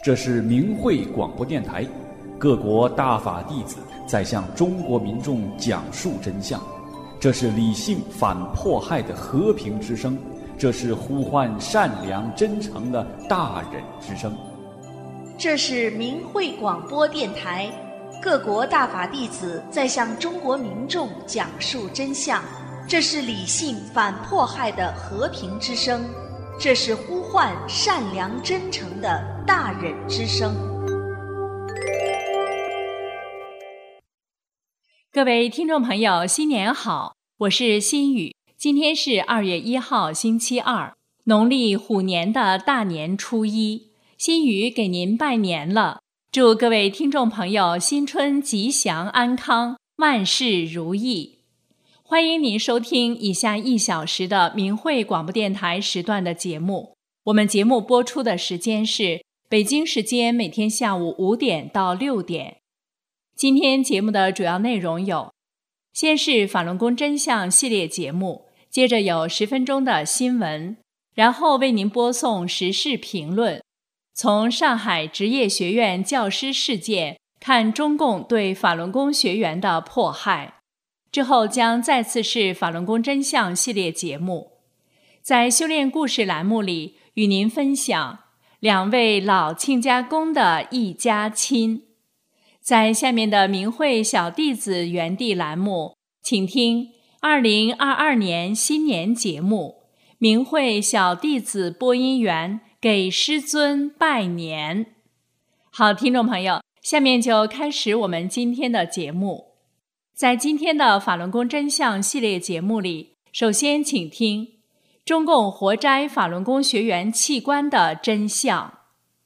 这是明慧广播电台，各国大法弟子在向中国民众讲述真相。这是理性反迫害的和平之声，这是呼唤善良真诚的大忍之声。 这是明慧广播电台，各国大法弟子在向中国民众讲述真相。这是理性反迫害的和平之声，这是呼唤善良真诚的大忍之声。 各位听众朋友，新年好，我是心雨。今天是2月1号星期二，农历虎年的大年初一，心雨给您拜年了，祝各位听众朋友新春吉祥安康，万事如意。欢迎您收听以下1小时的明慧广播电台时段的节目。我们节目播出的时间是北京时间每天下午5点到6点。今天节目的主要内容有：先是法轮功真相系列节目，接着有10分钟的新闻，然后为您播送时事评论。从上海职业学院教师事件看中共对法轮功学员的迫害。之后将再次是法轮功真相系列节目，在修炼故事栏目里与您分享2位老亲家公的一家亲。在下面的明慧小弟子园地栏目，请听2022年新年节目，明慧小弟子播音员给师尊拜年。好，听众朋友，下面就开始我们今天的节目。在今天的法轮功真相系列节目里，首先请听中共活摘法轮功学员器官的真相。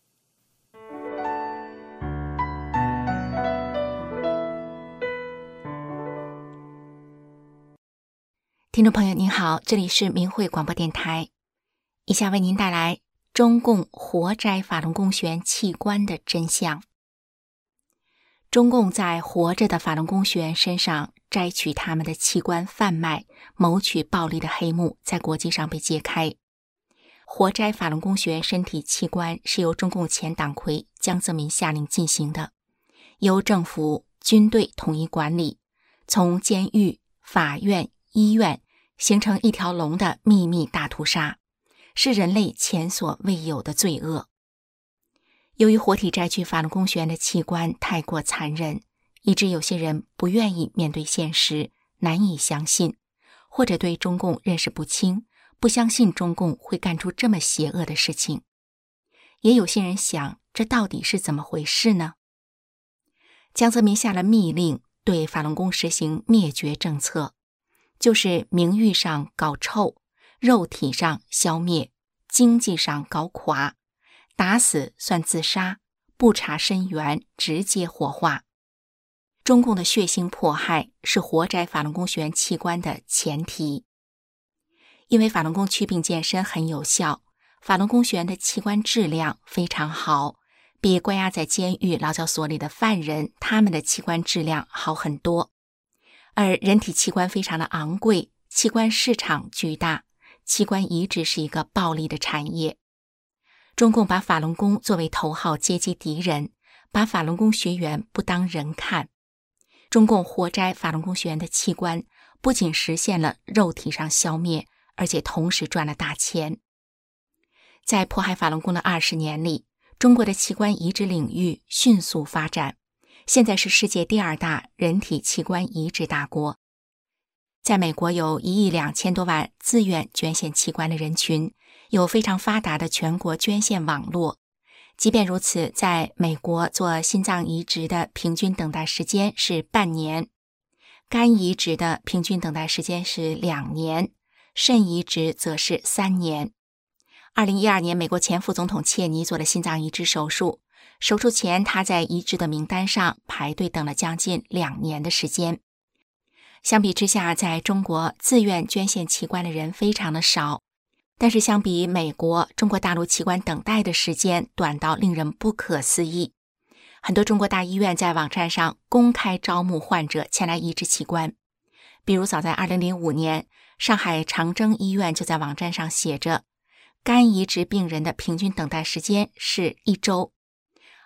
听众朋友您好，这里是明慧广播电台，以下为您带来中共活摘法轮功学员器官的真相。中共在活着的法轮功学员身上摘取他们的器官贩卖、谋取暴利的黑幕在国际上被揭开。活摘法轮功学员身体器官是由中共前党魁江泽民下令进行的，由政府、军队统一管理，从监狱、法院、医院形成一条龙的秘密大屠杀，是人类前所未有的罪恶。由于活体摘取法轮功学员的器官太过残忍，以致有些人不愿意面对现实，难以相信，或者对中共认识不清，不相信中共会干出这么邪恶的事情。也有些人想，这到底是怎么回事呢？江泽民下了密令，对法轮功实行灭绝政策，就是名誉上搞臭，肉体上消灭，经济上搞垮，打死算自杀，不查身源，直接火化。中共的血腥迫害是活摘法轮功学员器官的前提。因为法轮功祛病健身很有效，法轮功学员的器官质量非常好，比关押在监狱劳教所里的犯人他们的器官质量好很多。而人体器官非常的昂贵，器官市场巨大，器官移植是一个暴利的产业。中共把法轮功作为头号阶级敌人，把法轮功学员不当人看。中共活摘法轮功学员的器官，不仅实现了肉体上消灭，而且同时赚了大钱。在迫害法轮功的20年里，中国的器官移植领域迅速发展，现在是世界第2大人体器官移植大国。在美国有1亿2千多万自愿捐献器官的人群，有非常发达的全国捐献网络。即便如此，在美国做心脏移植的平均等待时间是半年，肝移植的平均等待时间是2年，肾移植则是3年。2012年，美国前副总统切尼做了心脏移植手术，手术前他在移植的名单上排队等了将近2年的时间。相比之下，在中国自愿捐献器官的人非常的少，但是相比美国，中国大陆器官等待的时间短到令人不可思议。很多中国大医院在网站上公开招募患者前来移植器官。比如早在2005年，上海长征医院就在网站上写着，肝移植病人的平均等待时间是1周，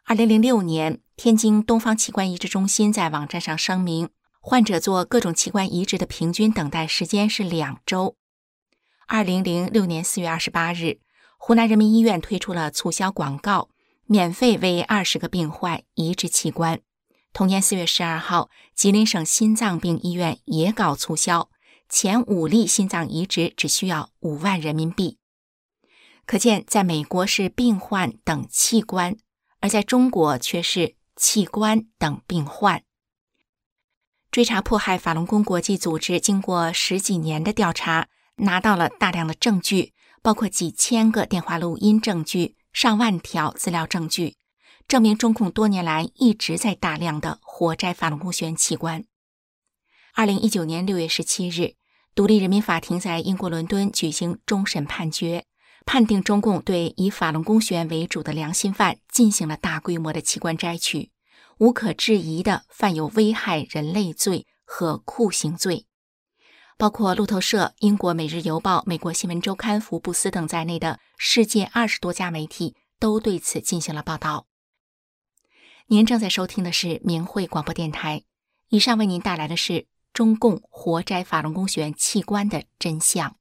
2006年，天津东方器官移植中心在网站上声明，患者做各种器官移植的平均等待时间是2周。2006年4月28日，湖南人民医院推出了促销广告，免费为20个病患移植器官。同年4月12号，吉林省心脏病医院也搞促销，前5例心脏移植只需要5万人民币。可见，在美国是病患等器官，而在中国却是器官等病患。追查迫害法轮功国际组织经过10几年的调查，拿到了大量的证据，包括几千个电话录音证据、上万条资料证据，证明中共多年来一直在大量的活摘法轮功学员器官。2019年6月17日，独立人民法庭在英国伦敦举行终审判决，判定中共对以法轮功学员为主的良心犯进行了大规模的器官摘取，无可置疑的犯有危害人类罪和酷刑罪。包括路透社、英国《每日邮报》、美国新闻周刊、福布斯等在内的世界20多家媒体都对此进行了报道。您正在收听的是明慧广播电台，以上为您带来的是中共活摘法轮功学员器官的真相。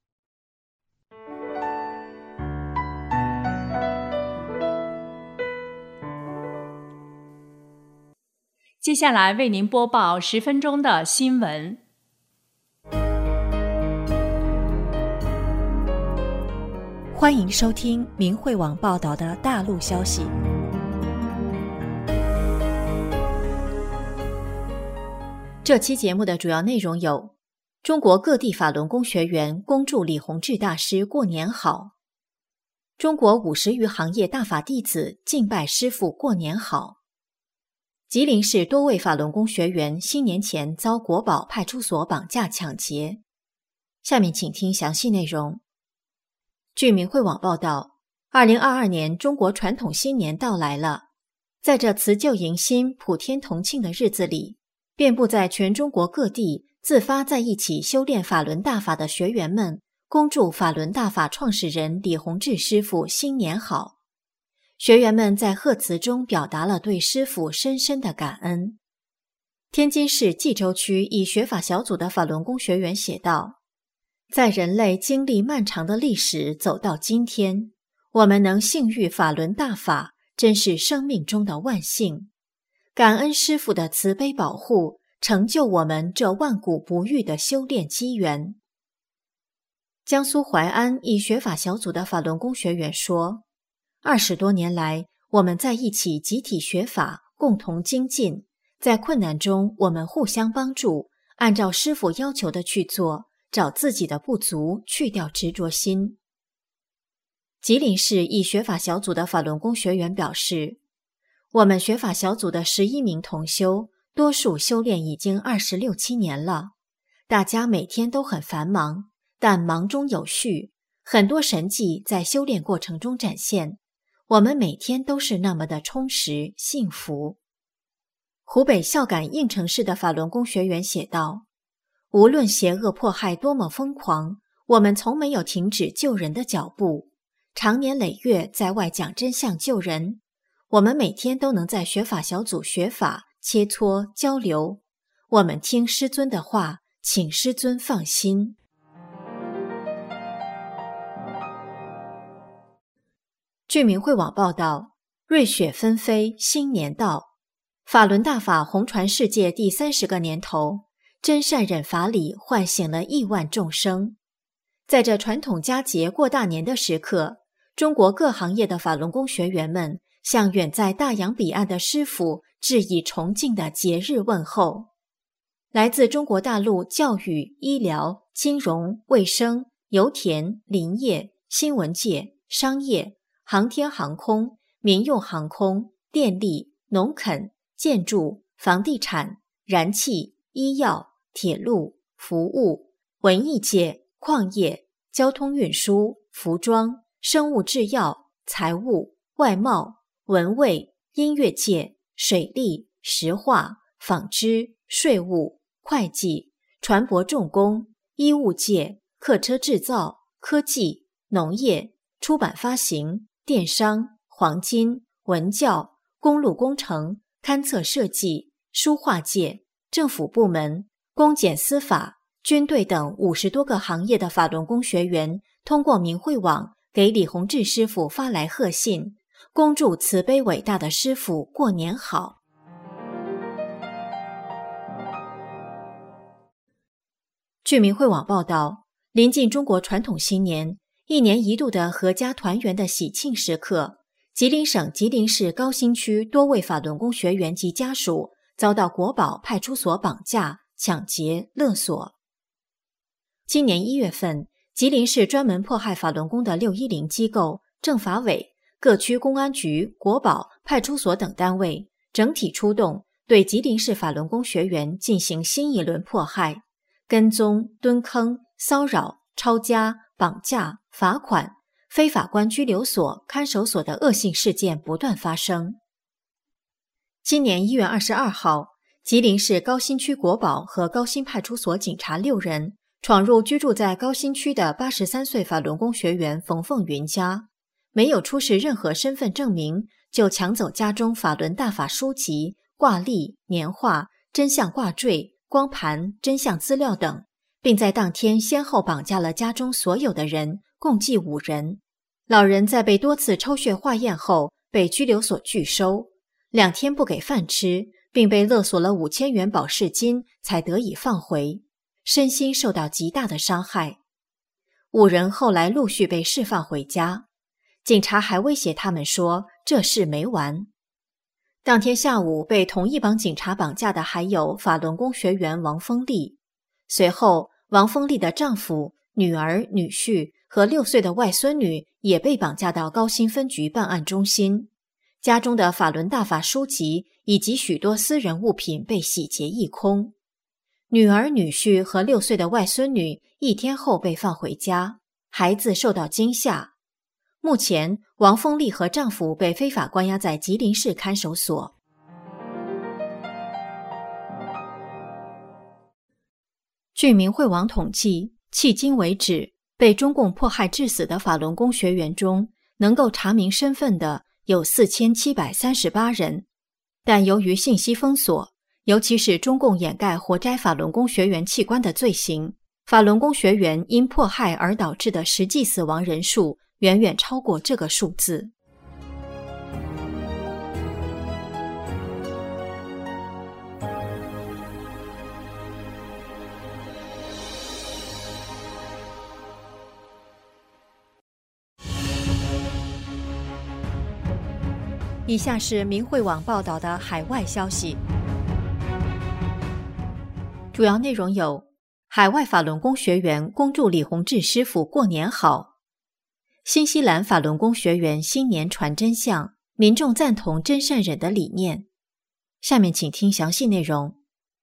接下来为您播报10分钟的新闻。 欢迎收听明慧网报道的大陆消息。这期节目的主要内容有：中国各地法轮功学员恭祝李洪志大师过年好；中国50余行业大法弟子敬拜师父过年好；吉林市多位法轮功学员新年前遭国保派出所绑架抢劫。下面请听详细内容。据明慧网报道，2022年中国传统新年到来了。在这辞旧迎新、普天同庆的日子里，遍布在全中国各地自发在一起修炼法轮大法的学员们，恭祝法轮大法创始人李洪志师父新年好。学员们在贺词中表达了对师父深深的感恩。天津市蓟州区一学法小组的法轮功学员写道：在人类经历漫长的历史走到今天，我们能幸遇法轮大法，真是生命中的万幸。感恩师父的慈悲保护，成就我们这万古不遇的修炼机缘。江苏淮安一学法小组的法轮功学员说，20多年来，我们在一起集体学法，共同精进，在困难中我们互相帮助，按照师父要求的去做，找自己的不足，去掉执着心。吉林市一学法小组的法轮功学员表示，我们学法小组的11名同修，多数修炼已经26、7年了，大家每天都很繁忙，但忙中有序，很多神迹在修炼过程中展现，我们每天都是那么的充实幸福。湖北孝感应城市的法轮功学员写道，无论邪恶迫害多么疯狂，我们从没有停止救人的脚步，长年累月在外讲真相救人。我们每天都能在学法小组学法、切磋、交流。我们听师尊的话，请师尊放心。据明慧网报道，瑞雪纷飞，新年到，法轮大法红传世界第30个年头，真善忍法理唤醒了亿万众生。在这传统佳节过大年的时刻，中国各行业的法轮功学员们向远在大洋彼岸的师父致以崇敬的节日问候。来自中国大陆教育、医疗、金融、卫生、油田、林业、新闻界、商业、航天航空、民用航空、电力、农垦、建筑、房地产、燃气、医药、铁路、服务、文艺界、矿业、交通运输、服装、生物制药、财务、外贸、文卫、音乐界、水利、石化、纺织、税务、会计、船舶重工、医务界、客车制造、科技、农业、出版发行、电商、黄金、文教、 公路工程、勘测设计、书画界、政府部门、公检司法、军队等50多个行业的法轮功学员通过明慧网给李洪志师傅发来贺信，恭祝慈悲伟大的师傅过年好。据明慧网报道，临近中国传统新年，一年一度的阖家团圆的喜庆时刻，吉林省吉林市高新区多位法轮功学员及家属遭到国保派出所绑架、抢劫、勒索。今年1月份，吉林市专门迫害法轮功的610机构、政法委、各区公安局、国保、派出所等单位整体出动，对吉林市法轮功学员进行新一轮迫害，跟踪、蹲坑、骚扰、抄家、绑架、罚款、非法关拘留所、看守所的恶性事件不断发生。今年1月22号，吉林市高新区国保和高新派出所警察6人闯入居住在高新区的83岁法轮功学员冯凤云家，没有出示任何身份证明，就抢走家中法轮大法书籍、挂历、年画、真相挂坠、光盘、真相资料等，并在当天先后绑架了家中所有的人，共计5人。老人在被多次抽血化验后被拘留所拒收，2天不给饭吃，并被勒索了5000元保释金才得以放回，身心受到极大的伤害。5人后来陆续被释放回家，警察还威胁他们说这事没完。当天下午被同一帮警察绑架的还有法轮功学员王峰丽。随后，王峰丽的丈夫、女儿、女婿和6岁的外孙女也被绑架到高新分局办案中心，家中的法轮大法书籍以及许多私人物品被洗劫一空。女儿、女婿和6岁的外孙女1天后被放回家，孩子受到惊吓。目前，王峰丽和丈夫被非法关押在吉林市看守所。据明慧网统计，迄今为止，被中共迫害致死的法轮功学员中，能够查明身份的有4738人，但由于信息封锁，尤其是中共掩盖活摘法轮功学员器官的罪行，法轮功学员因迫害而导致的实际死亡人数远远超过这个数字。以下是明慧网报道的海外消息，主要内容有：海外法轮功学员恭祝李洪志师傅过年好；新西兰法轮功学员新年传真相，民众赞同真善忍的理念。下面请听详细内容。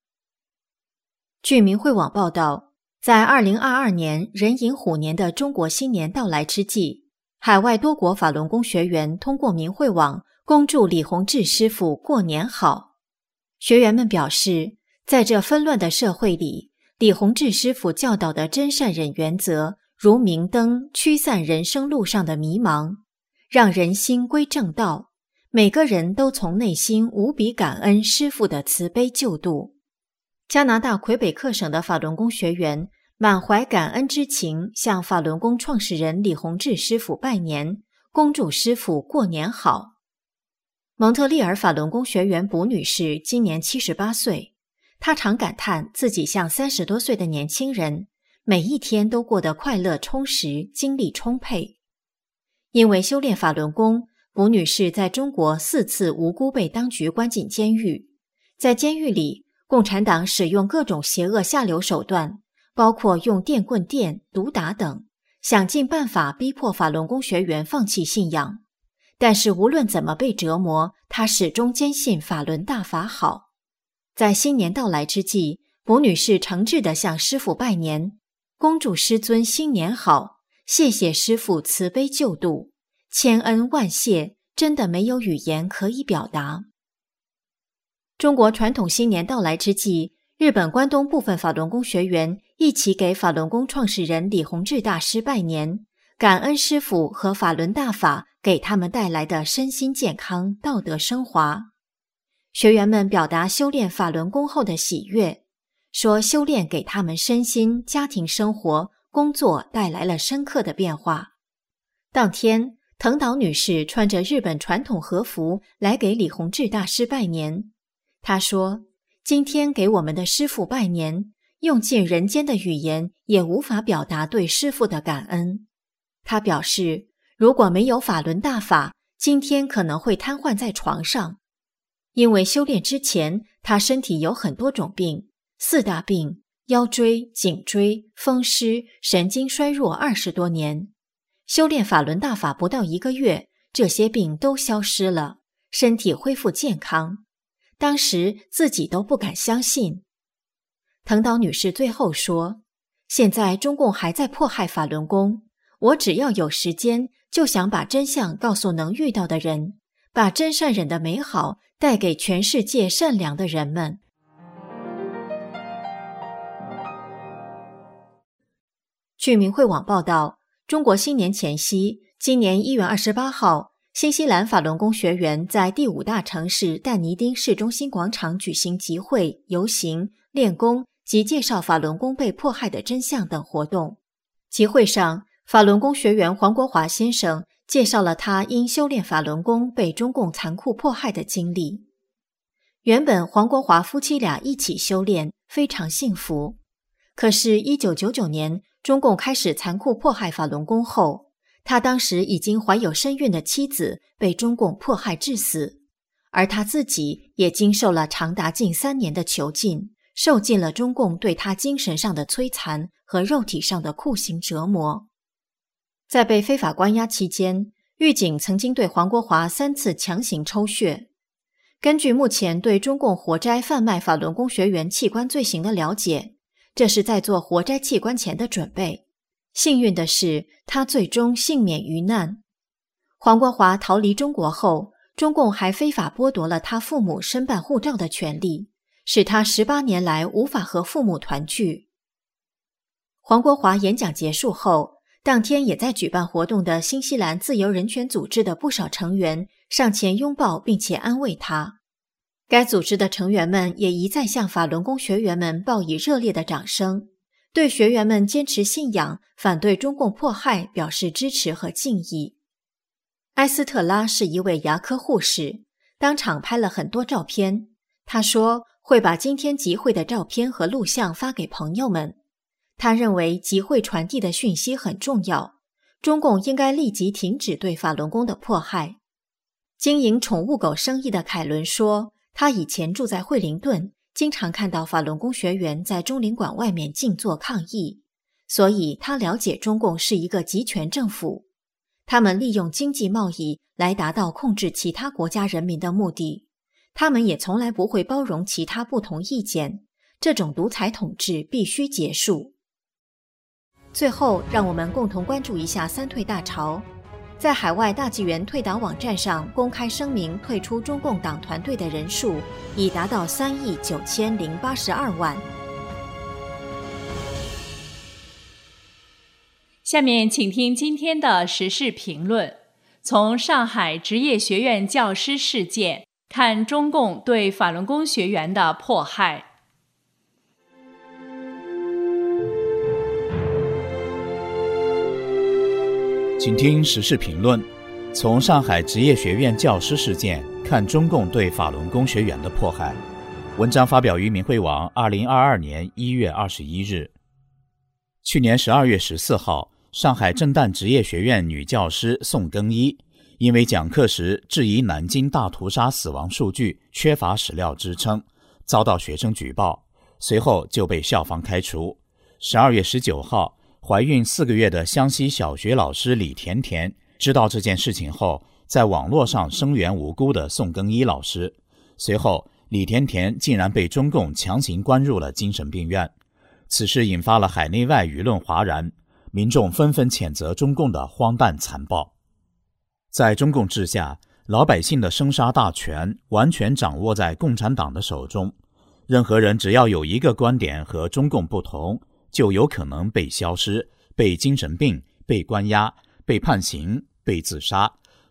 据明慧网报道，在2022年壬寅虎年的中国新年到来之际，海外多国法轮功学员通过明慧网恭祝李洪志师傅过年好。学员们表示，在这纷乱的社会里，李洪志师傅教导的真善忍原则如明灯，驱散人生路上的迷茫，让人心归正道。每个人都从内心无比感恩师父的慈悲救度。加拿大魁北克省的法轮功学员满怀感恩之情，向法轮功创始人李洪志师傅拜年，恭祝师傅过年好。蒙特利尔法轮功学员卜女士今年78岁，她常感叹自己像30多岁的年轻人，每一天都过得快乐充实，精力充沛。因为修炼法轮功，卜女士在中国4次无辜被当局关进监狱。在监狱里，共产党使用各种邪恶下流手段，包括用电棍电、毒打等，想尽办法逼迫法轮功学员放弃信仰。但是无论怎么被折磨，她始终坚信法轮大法好。在新年到来之际，卜女士诚挚地向师父拜年，恭祝师尊新年好，谢谢师父慈悲救度，千恩万谢，真的没有语言可以表达。中国传统新年到来之际，日本关东部分法轮功学员一起给法轮功创始人李洪志大师拜年，感恩师父和法轮大法给他们带来的身心健康、道德升华。学员们表达修炼法轮功后的喜悦，说修炼给他们身心、家庭生活、工作带来了深刻的变化。当天，藤岛女士穿着日本传统和服来给李洪志大师拜年。她说，今天给我们的师父拜年，用尽人间的语言也无法表达对师父的感恩。她表示，如果没有法轮大法，今天可能会瘫痪在床上。因为修炼之前，她身体有很多种病，4大病：腰椎、颈椎、风湿、神经衰弱20多年。修炼法轮大法不到1个月，这些病都消失了，身体恢复健康。当时自己都不敢相信。藤岛女士最后说，现在中共还在迫害法轮功，我只要有时间，就想把真相告诉能遇到的人，把真善忍的美好带给全世界善良的人们。据明慧网报道，中国新年前夕，今年1月28号，新西兰法轮功学员在第5大城市但尼丁市中心广场举行集会、游行、练功及介绍法轮功被迫害的真相等活动。集会上，法轮功学员黄国华先生介绍了他因修炼法轮功被中共残酷迫害的经历。原本黄国华夫妻俩一起修炼，非常幸福。可是1999年，中共开始残酷迫害法轮功后，他当时已经怀有身孕的妻子被中共迫害致死，而他自己也经受了长达近3年的囚禁，受尽了中共对他精神上的摧残和肉体上的酷刑折磨。在被非法关押期间，狱警曾经对黄国华3次强行抽血。根据目前对中共活摘贩卖法轮功学员器官罪行的了解，这是在做活摘器官前的准备。幸运的是，他最终幸免于难。黄国华逃离中国后，中共还非法剥夺了他父母申办护照的权利，使他18年来无法和父母团聚。黄国华演讲结束后，当天也在举办活动的新西兰自由人权组织的不少成员上前拥抱并且安慰他。该组织的成员们也一再向法轮功学员们报以热烈的掌声，对学员们坚持信仰、反对中共迫害表示支持和敬意。埃斯特拉是一位牙科护士，当场拍了很多照片。她说会把今天集会的照片和录像发给朋友们。她认为集会传递的讯息很重要，中共应该立即停止对法轮功的迫害。经营宠物狗生意的凯伦说，他以前住在惠灵顿，经常看到法轮功学员在中领馆外面静坐抗议，所以他了解中共是一个集权政府，他们利用经济贸易来达到控制其他国家人民的目的，他们也从来不会包容其他不同意见，这种独裁统治必须结束。最后，让我们共同关注一下三退大潮。在海外大纪元退党网站上公开声明退出中共党团队的人数已达到3.9082亿。 下面请听今天的时事评论。从上海职业学院教师事件看中共对法轮功学员的迫害。 请听时事评论。从上海职业学院教师事件看中共对法轮功学员的迫害。文章发表于明慧网2022年1月21日。去年12月14号，上海震旦职业学院女教师宋更一因为讲课时质疑南京大屠杀死亡数据缺乏史料支撑，遭到学生举报，随后就被校方开除。12月19号，怀孕4个月的湘西小学老师李甜甜知道这件事情后，在网络上声援无辜的宋更一老师。随后，李甜甜竟然被中共强行关入了精神病院。此事引发了海内外舆论哗然，民众纷纷谴责中共的荒诞残暴。在中共治下，老百姓的生杀大权完全掌握在共产党的手中，任何人只要有一个观点和中共不同，就有可能被消失、被精神病、被关押、被判刑、被自杀，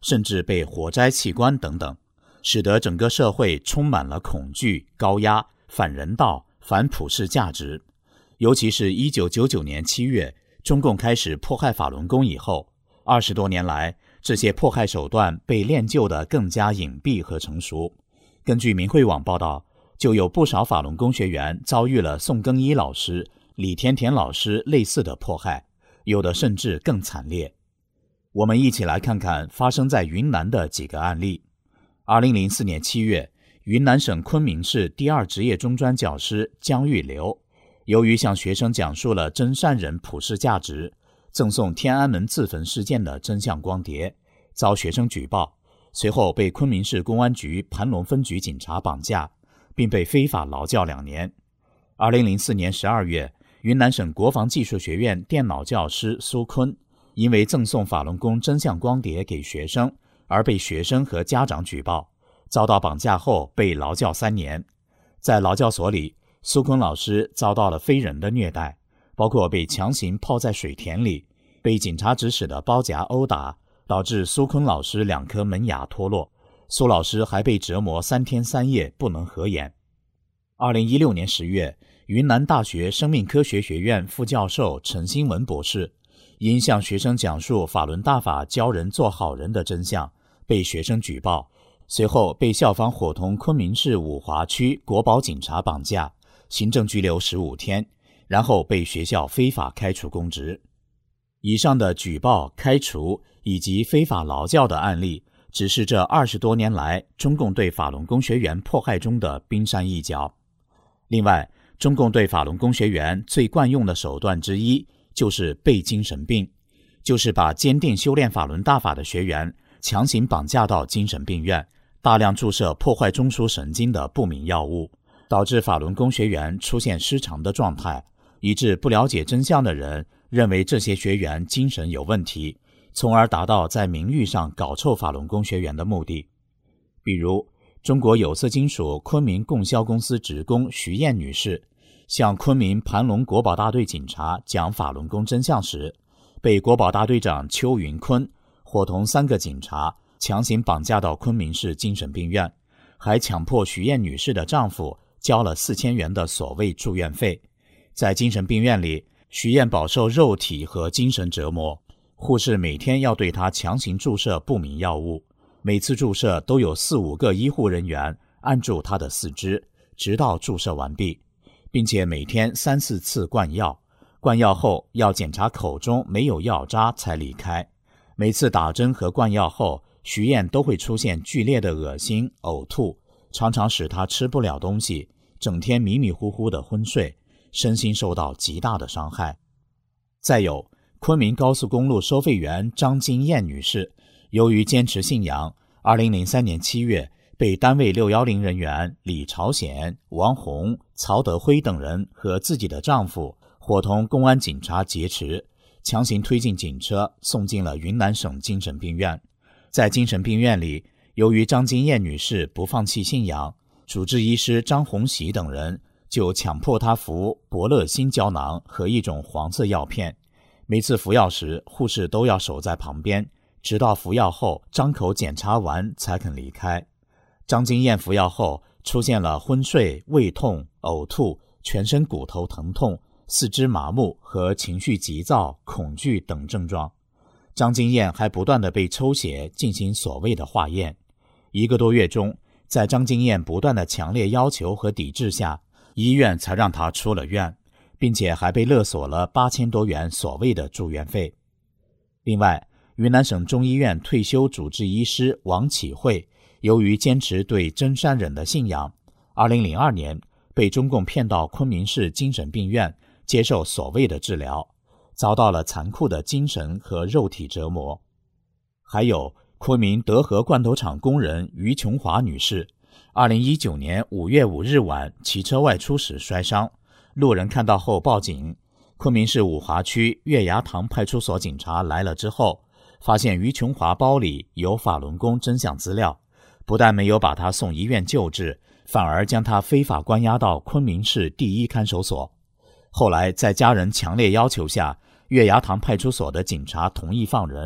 甚至被活摘器官等等，使得整个社会充满了恐惧、高压、反人道、反普世价值。尤其是1999年7月，中共开始迫害法轮功以后，20多年来，这些迫害手段被练就得更加隐蔽和成熟。根据明慧网报道，就有不少法轮功学员遭遇了宋更一老师、李甜甜老师类似的迫害，有的甚至更惨烈。我们一起来看看发生在云南的几个案例。2004年7月，云南省昆明市第2职业中专教师姜玉流，由于向学生讲述了真善忍普世价值，赠送天安门自焚事件的真相光碟，遭学生举报，随后被昆明市公安局盘龙分局警察绑架，并被非法劳教2年。2004年12月，云南省国防技术学院电脑教师苏坤，因为赠送法轮功真相光碟给学生，而被学生和家长举报，遭到绑架后被劳教3年。在劳教所里，苏坤老师遭到了非人的虐待，包括被强行泡在水田里，被警察指使的包夹殴打，导致苏坤老师2颗门牙脱落。苏老师还被折磨3天3夜不能合眼。2016年10月，云南大学生命科学学院副教授陈新文博士因向学生讲述法轮大法教人做好人的真相，被学生举报，随后被校方伙同昆明市五华区国保警察绑架，行政拘留15天，然后被学校非法开除公职。以上的举报、开除以及非法劳教的案例，只是这20多年来中共对法轮功学员迫害中的冰山一角。另外，中共对法轮功学员最惯用的手段之一就是备精神病，就是把坚定修炼法轮大法的学员强行绑架到精神病院，大量注射破坏中枢神经的不明药物，导致法轮功学员出现失常的状态，以致不了解真相的人认为这些学员精神有问题，从而达到在名誉上搞臭法轮功学员的目的。比如，中国有色金属昆明供销公司职工徐艳女士向昆明盘龙国保大队警察讲法轮功真相时，被国保大队长邱云坤伙同3个警察强行绑架到昆明市精神病院，还强迫徐艳女士的丈夫交了4000元的所谓住院费。在精神病院里，徐艳饱受肉体和精神折磨，护士每天要对她强行注射不明药物，每次注射都有4-5个医护人员按住她的四肢，直到注射完毕，并且每天3-4次灌药，灌药后要检查口中没有药渣才离开。每次打针和灌药后，徐艳都会出现剧烈的恶心、呕吐，常常使她吃不了东西，整天迷迷糊糊的昏睡，身心受到极大的伤害。再有，昆明高速公路收费员张金燕女士，由于坚持信仰，2003年7月被单位610人员李朝鲜、王红、曹德辉等人和自己的丈夫伙同公安警察劫持，强行推进警车，送进了云南省精神病院。在精神病院里，由于张金燕女士不放弃信仰，主治医师张红喜等人就强迫她服伯乐星胶囊和一种黄色药片。每次服药时，护士都要守在旁边，直到服药后张口检查完才肯离开。张金燕服药后出现了昏睡、胃痛、呕吐、全身骨头疼痛、四肢麻木和情绪急躁、恐惧等症状。张金燕还不断地被抽血进行所谓的化验。1个多月中，在张金燕不断的强烈要求和抵制下，医院才让她出了院，并且还被勒索了8000多元所谓的住院费。另外，云南省中医院退休主治医师王启慧，由于坚持对真善忍的信仰，2002年被中共骗到昆明市精神病院接受所谓的治疗，遭到了残酷的精神和肉体折磨。还有昆明德和罐头厂工人于琼华女士，2019年5月5日晚骑车外出时摔伤，路人看到后报警。昆明市五华区月牙塘派出所警察来了之后，发现于琼华包里有法轮功真相资料，不但没有把他送医院救治，反而将他非法关押到昆明市第1看守所。后来在家人强烈要求下，月牙塘派出所的警察同意放人，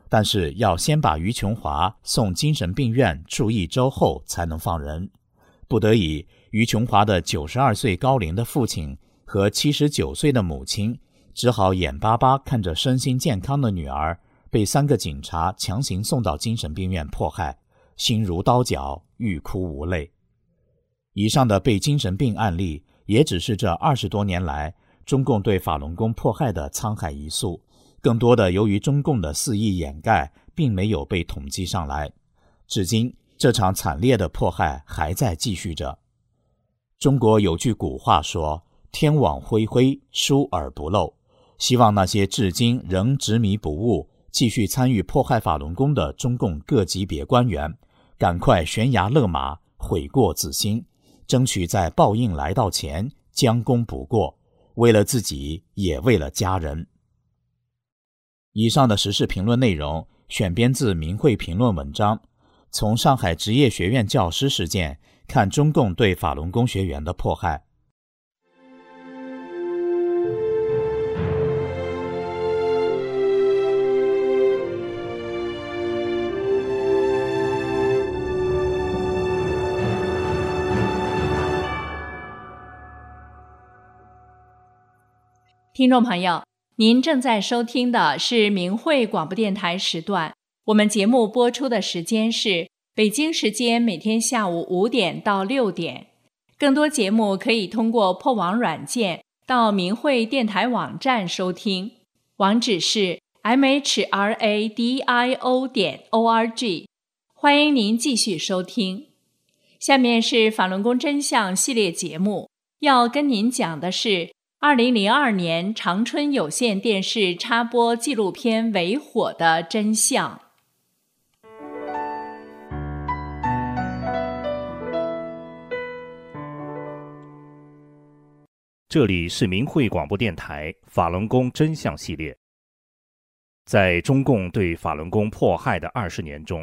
但是要先把于琼华送精神病院住1周后才能放人。不得已，于琼华的92岁高龄的父亲和79岁的母亲只好眼巴巴看着身心健康的女儿被3个警察强行送到精神病院迫害，心如刀绞，欲哭无泪。以上的被精神病案例也只是这20多年来中共对法轮功迫害的沧海一粟，更多的由于中共的肆意掩盖，并没有被统计上来。至今，这场惨烈的迫害还在继续着。中国有句古话说：“天网恢恢，疏而不漏。”希望那些至今仍执迷不悟、继续参与迫害法轮功的中共各级别官员，赶快悬崖勒马，悔过自新，争取在报应来到前将功补过，为了自己，也为了家人。以上的时事评论内容选编自明慧评论文章，从上海职业学院教师事件看中共对法轮功学员的迫害。 听众朋友，您正在收听的是明慧广播电台时段，我们节目播出的时间是北京时间每天下午5点到6点。更多节目可以通过破网软件到明慧电台网站收听，网址是 mhradio.org。欢迎您继续收听。下面是法轮功真相系列节目，要跟您讲的是2002年长春有线电视插播纪录片《为火》的真相。 这里是明慧广播电台法轮功真相系列。在中共对法轮功迫害的20年中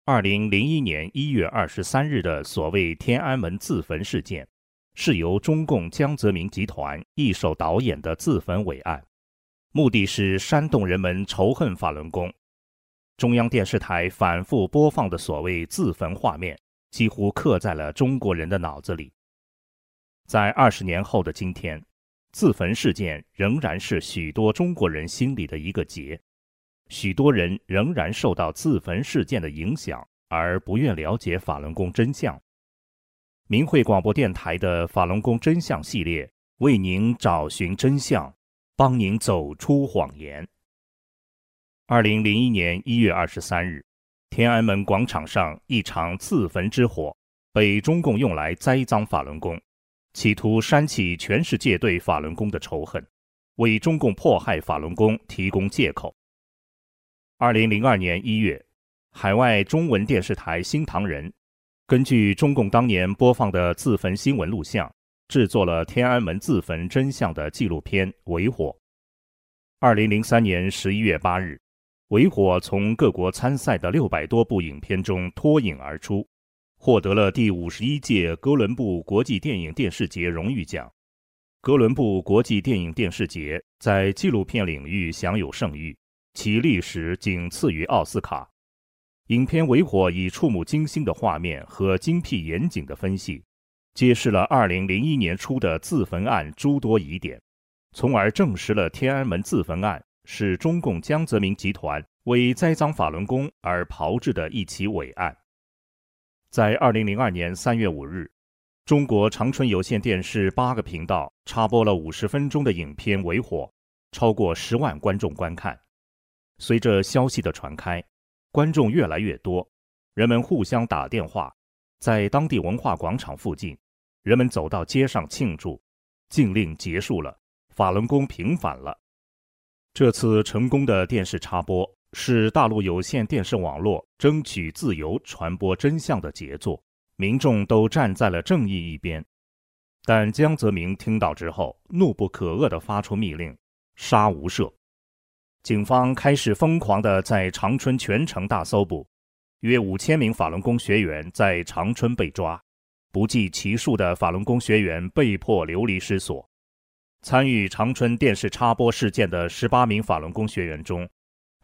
，2001年1月23日的所谓天安门自焚事件，是由中共江泽民集团一手导演的自焚伟案，目的是煽动人们仇恨法轮功。中央电视台反复播放的所谓自焚画面，几乎刻在了中国人的脑子里。在20年后的今天，自焚事件仍然是许多中国人心里的一个结，许多人仍然受到自焚事件的影响，而不愿了解法轮功真相。明慧广播电台的法轮功真相系列为您找寻真相，帮您走出谎言。2001年1月23日，天安门广场上一场自焚之火被中共用来栽赃法轮功，企图煽起全世界对法轮功的仇恨，为中共迫害法轮功提供借口。2002年1月，海外中文电视台新唐人根据中共当年播放的自焚新闻录像，制作了天安门自焚真相的纪录片《为火》。2003年11月8日，《为火》从各国参赛的600多部影片中脱颖而出，获得了第51届哥伦布国际电影电视节荣誉奖。哥伦布国际电影电视节在纪录片领域享有盛誉，其历史仅次于奥斯卡。影片《为火》以触目惊心的画面和精辟严谨的分析，揭示了2001年初的自焚案诸多疑点，从而证实了天安门自焚案是中共江泽民集团为栽赃法轮功而炮制的一起伪案。在2002年3月5日，中国长春有线电视8个频道插播了50分钟的影片《为火》，超过10万观众观看。随着消息的传开，观众越来越多，人们互相打电话，在当地文化广场附近，人们走到街上庆祝，禁令结束了，法轮功平反了。这次成功的电视插播是大陆有线电视网络争取自由传播真相的杰作，民众都站在了正义一边。但江泽民听到之后，怒不可遏地发出密令，杀无赦。警方开始疯狂地在长春全城大搜捕，约5000名法轮功学员在长春被抓，不计其数的法轮功学员被迫流离失所。参与长春电视插播事件的18名法轮功学员中，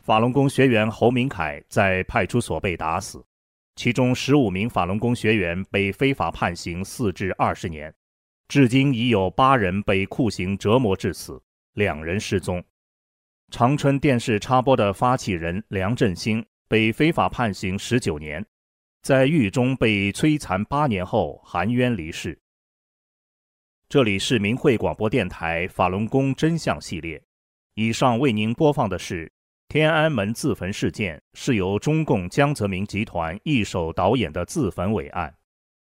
法轮功学员侯明凯在派出所被打死，其中15名法轮功学员被非法判刑4至20年，至今已有8人被酷刑折磨致死，2人失踪。长春电视插播的发起人梁振兴被非法判刑19年，在狱中被摧残8年后含冤离世。这里是明慧广播电台法轮功真相系列，以上为您播放的是天安门自焚事件是由中共江泽民集团一手导演的自焚伟案。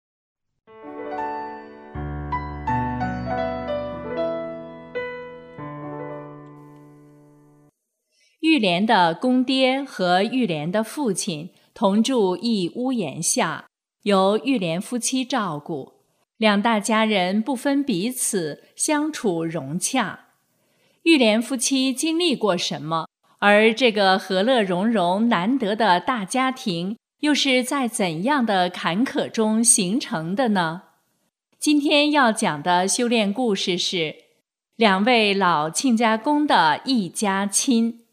玉莲的公爹和玉莲的父亲同住一屋檐下，由玉莲夫妻照顾，两大家人不分彼此，相处融洽。玉莲夫妻经历过什么？而这个和乐融融难得的大家庭又是在怎样的坎坷中形成的呢？今天要讲的修炼故事是2位老亲家公的一家亲。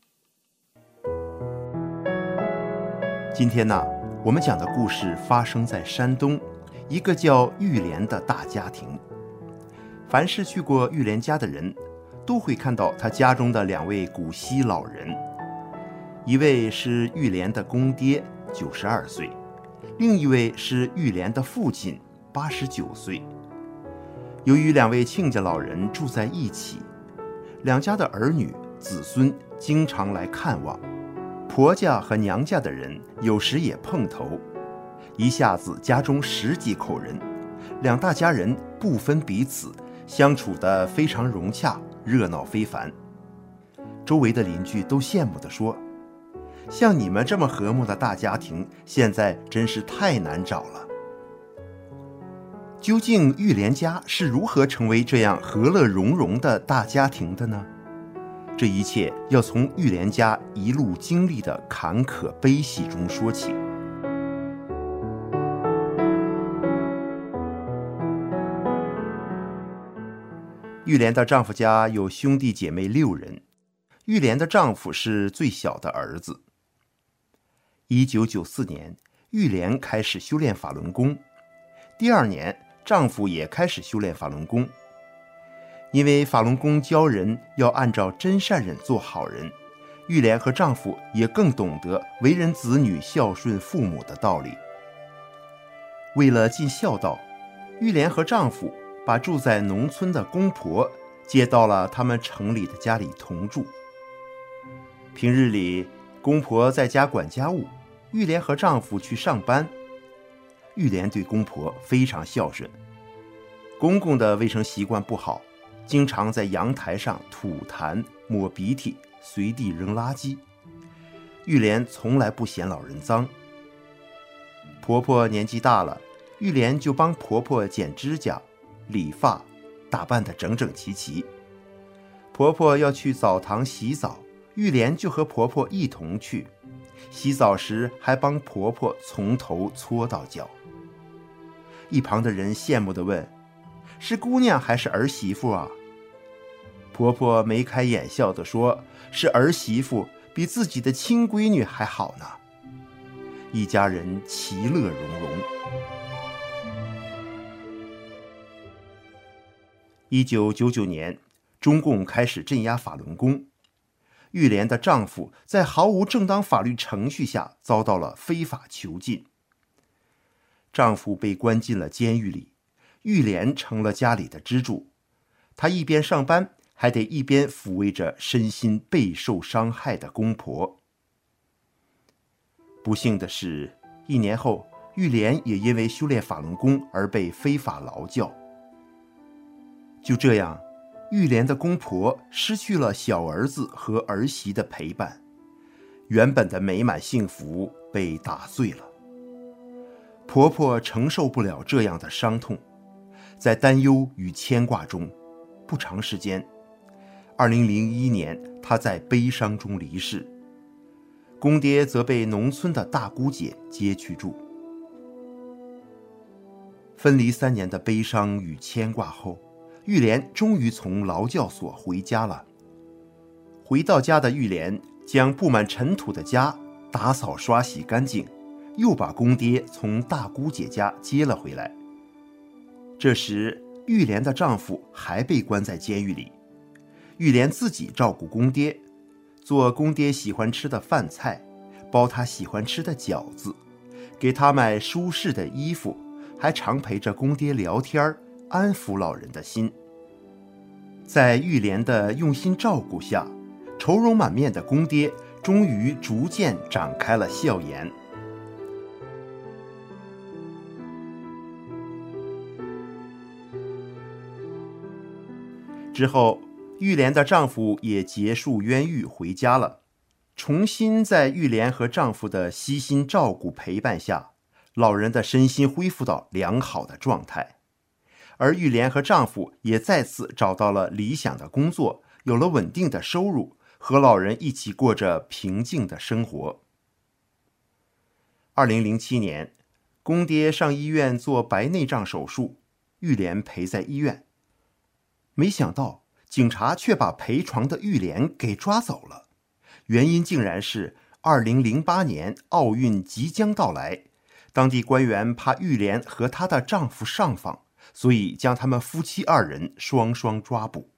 今天呢，我们讲的故事发生在山东一个叫玉莲的大家庭。凡是去过玉莲家的人都会看到他家中的2位古稀老人，一位是玉莲的公爹92岁，另一位是玉莲的父亲89岁。由于2位亲家老人住在一起，2家的儿女子孙经常来看望，婆家和娘家的人有时也碰头，一下子家中10几口人，2大家人不分彼此，相处得非常融洽，热闹非凡。周围的邻居都羡慕地说，像你们这么和睦的大家庭，现在真是太难找了。究竟玉莲家是如何成为这样和乐融融的大家庭的呢？这一切要从玉莲家一路经历的坎坷悲喜中说起。玉莲的丈夫家有兄弟姐妹6人，玉莲的丈夫是最小的儿子。1994年，玉莲开始修炼法轮功，第2年，丈夫也开始修炼法轮功。因为法轮功教人要按照真善忍做好人，玉莲和丈夫也更懂得为人子女孝顺父母的道理。为了尽孝道，玉莲和丈夫把住在农村的公婆接到了他们城里的家里同住。平日里，公婆在家管家务，玉莲和丈夫去上班。玉莲对公婆非常孝顺，公公的卫生习惯不好，经常在阳台上吐痰、抹鼻涕，随地扔垃圾。玉莲从来不嫌老人脏。婆婆年纪大了，玉莲就帮婆婆剪指甲、理发，打扮得整整齐齐。婆婆要去澡堂洗澡，玉莲就和婆婆一同去，洗澡时还帮婆婆从头搓到脚。一旁的人羡慕地问，是姑娘还是儿媳妇啊？婆婆眉开眼笑地说，是儿媳妇，比自己的亲闺女还好呢。一家人其乐融融。1999年，中共开始镇压法轮功。玉莲的丈夫在毫无正当法律程序下遭到了非法囚禁。丈夫被关进了监狱里，玉莲成了家里的支柱。她一边上班，还得一边抚慰着身心备受伤害的公婆。不幸的是，1年后，玉莲也因为修炼法轮功而被非法劳教。就这样，玉莲的公婆失去了小儿子和儿媳的陪伴，原本的美满幸福被打碎了。婆婆承受不了这样的伤痛，在担忧与牵挂中，不长时间，2001年，她在悲伤中离世。公爹则被农村的大姑姐接去住。分离3年的悲伤与牵挂后，玉莲终于从劳教所回家了。回到家的玉莲将布满尘土的家打扫刷洗干净，又把公爹从大姑姐家接了回来。这时玉莲的丈夫还被关在监狱里，玉莲自己照顾公爹，做公爹喜欢吃的饭菜，包他喜欢吃的饺子，给他买舒适的衣服，还常陪着公爹聊天，安抚老人的心。在玉莲的用心照顾下，愁容满面的公爹终于逐渐展开了笑颜。之后，玉莲的丈夫也结束冤狱回家了，重新在玉莲和丈夫的悉心照顾陪伴下，老人的身心恢复到良好的状态。而玉莲和丈夫也再次找到了理想的工作，有了稳定的收入，和老人一起过着平静的生活。2007年，公爹上医院做白内障手术，玉莲陪在医院。没想到警察却把陪床的玉莲给抓走了，原因竟然是2008年奥运即将到来，当地官员怕玉莲和她的丈夫上访，所以将他们夫妻2人双双抓捕。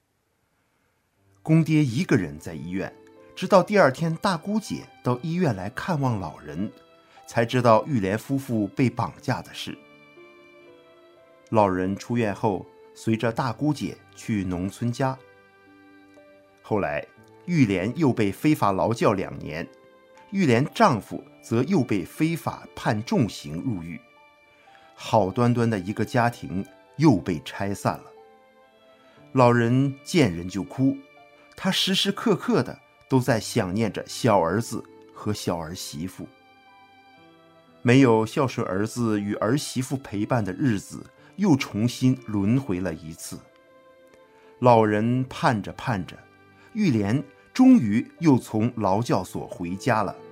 公爹一个人在医院，直到第2天大姑姐到医院来看望老人，才知道玉莲夫妇被绑架的事。老人出院后，随着大姑姐去农村家。后来玉莲又被非法劳教2年，玉莲丈夫则又被非法判重刑入狱。好端端的一个家庭又被拆散了。老人见人就哭，他时时刻刻的都在想念着小儿子和小儿媳妇。没有孝顺儿子与儿媳妇陪伴的日子又重新轮回了一次。老人盼着盼着，玉莲终于又从劳教所回家了。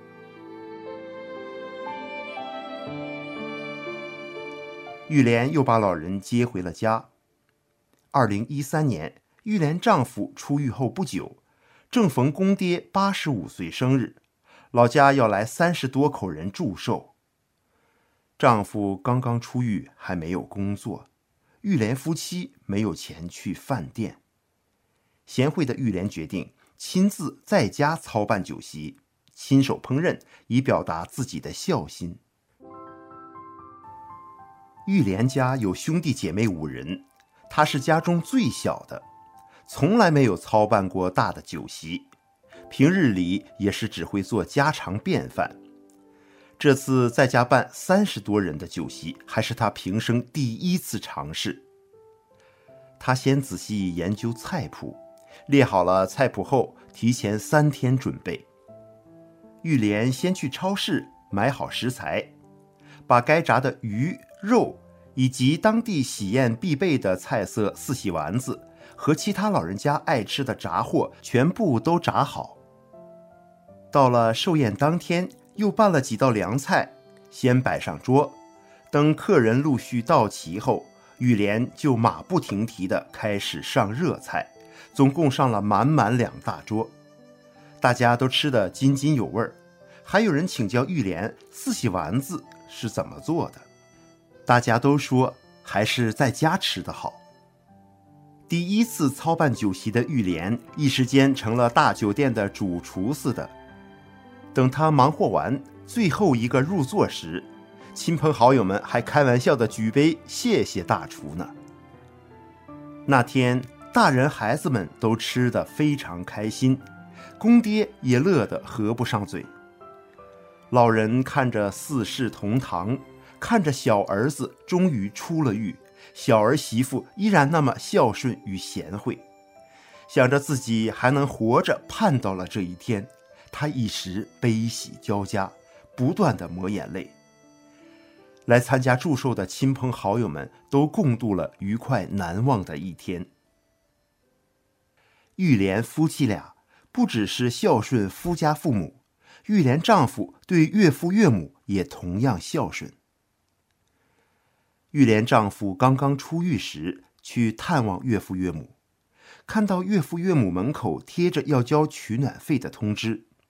玉莲又把老人接回了家。2013年，玉莲丈夫出狱后不久，正逢公爹85岁生日，老家要来30多口人祝寿。丈夫刚刚出狱，还没有工作，玉莲夫妻没有钱去饭店。贤惠的玉莲决定亲自在家操办酒席，亲手烹饪，以表达自己的孝心。玉莲家有兄弟姐妹5人，她是家中最小的，从来没有操办过大的酒席，平日里也是只会做家常便饭。这次在家办30多人的酒席，还是她平生第1次尝试。她先仔细研究菜谱，列好了菜谱后，提前3天准备。玉莲先去超市买好食材，把该炸的鱼、肉以及当地喜宴必备的菜色4喜丸子和其他老人家爱吃的炸货全部都炸好。到了寿宴当天，又办了几道凉菜，先摆上桌，等客人陆续到齐后，玉莲就马不停蹄地开始上热菜，总共上了满满2大桌，大家都吃得津津有味。还有人请教玉莲4喜丸子是怎么做的，大家都说还是在家吃的好。第1次操办酒席的玉莲，一时间成了大酒店的主厨似的。等他忙活完，最后一个入座时，亲朋好友们还开玩笑地举杯谢谢大厨呢。那天大人孩子们都吃得非常开心，公爹也乐得合不上嘴。老人看着4世同堂，看着小儿子终于出了狱，小儿媳妇依然那么孝顺与贤惠，想着自己还能活着盼到了这一天，他一时悲喜交加，不断地抹眼泪。来参加祝寿的亲朋好友们都共度了愉快难忘的一天。玉莲夫妻俩不只是孝顺夫家父母，玉莲丈夫对岳父岳母也同样孝顺。玉莲丈夫刚刚出狱时去探望岳父岳母，看到岳父岳母门口贴着要交取暖费的通知，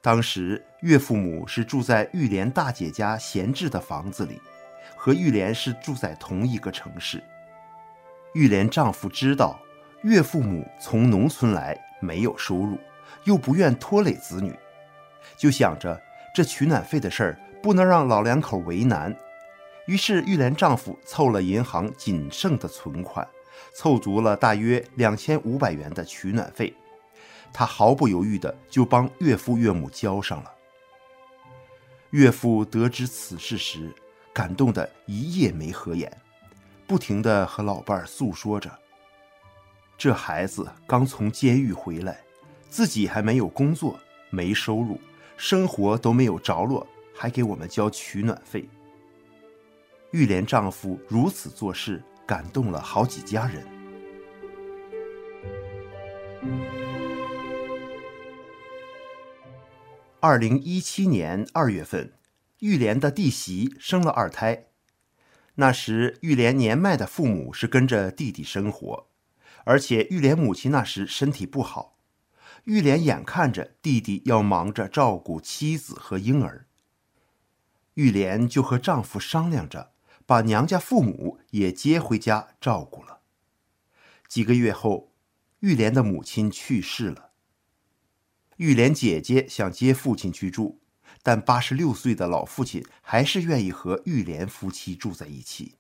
当时岳父母是住在玉莲大姐家闲置的房子里，和玉莲是住在同一个城市。玉莲丈夫知道岳父母从农村来，没有收入，又不愿拖累子女，就想着这取暖费的事儿不能让老两口为难。于是玉莲丈夫凑了银行仅剩的存款，凑足了大约2500元的取暖费，他毫不犹豫地就帮岳父岳母交上了。岳父得知此事时，感动得一夜没合眼，不停地和老伴儿诉说着，这孩子刚从监狱回来，自己还没有工作，没收入，生活都没有着落，还给我们交取暖费。玉莲丈夫如此做事，感动了好几家人。2017年2月份，玉莲的弟媳生了2胎。那时玉莲年迈的父母是跟着弟弟生活，而且玉莲母亲那时身体不好，玉莲眼看着弟弟要忙着照顾妻子和婴儿，玉莲就和丈夫商量着把娘家父母也接回家照顾了。几个月后，玉莲的母亲去世了。玉莲姐姐想接父亲去住，但86岁的老父亲还是愿意和玉莲夫妻住在一起。